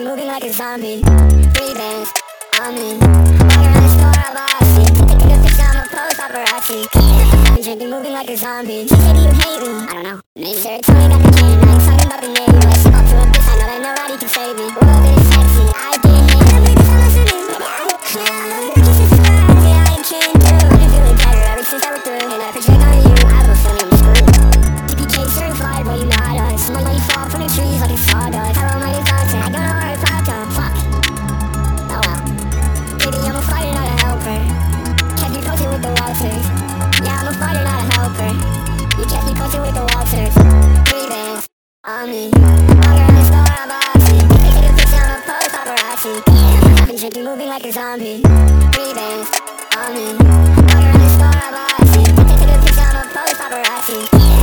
moving like a zombie. Breathing on me. Walk around the store, I'm bossy. Take a picture, I'm a post paparazzi. I've been moving like a zombie. She said, do you hate me? I don't know. Maybe serotonin got the cane. I ain't talking about the Navy. Let's talk to a bitch, I know that nobody can save me. World is sexy, I get hit. I'm really so listening. Yeah, I ain't kidding, dude. I've been feeling better ever since I was through. And I project on you, I have a feeling I'm screwed. TPK certified, but you not us. My money fall from the trees like it's sawdust. Hello, my new content, I don't know where it's popped up. Fuck. Oh well. Baby, I'm a fighter, not a helper. Kept you posted with the Walters. Yeah, I'm a fighter, not a helper. You kept me posted with the Walters. Breathing on me. Walk around the store, I'm bossy. They take a picture, I'm a post paparazzi. I've been drinking, moving like a zombie. Breathing on me. Walk around the store, I'm bossy. They take a picture, I'm a post paparazzi.